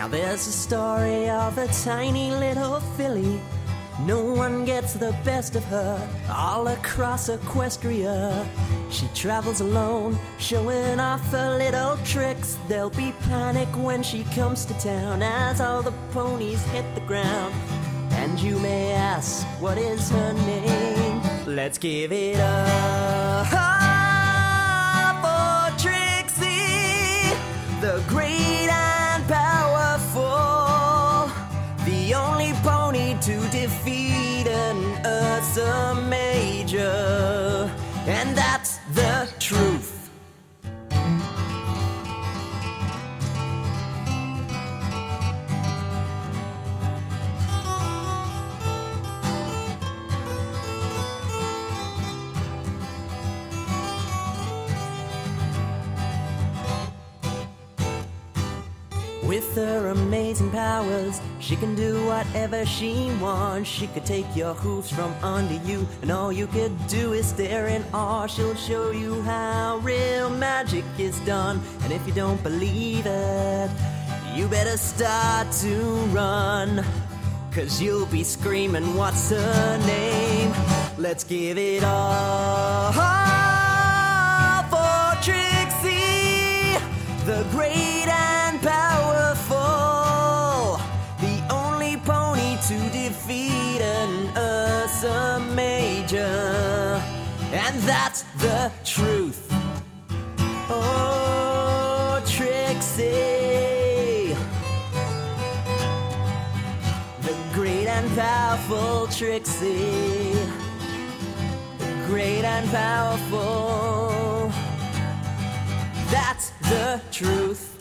Now there's a story of a tiny little filly. No one gets the best of her all across Equestria. She travels alone, showing off her little tricks. There'll be panic when she comes to town as all the ponies hit the ground. And you may ask, what is her name? Let's give it up for Trixie, the great and powerful, the only pony to defeat an Ursa Major. And that's the truth. With her amazing powers, she can do whatever she wants. She could take your hooves from under you, and all you could do is stare in awe. She'll show you how real magic is done, and if you don't believe it, you better start to run, 'cause you'll be screaming, what's her name? Let's give it all for Trixie, the great and powerful, the only pony to defeat an Ursa Major. And that's the truth. Oh, Trixie, the great and powerful Trixie, the great and powerful. That's the truth.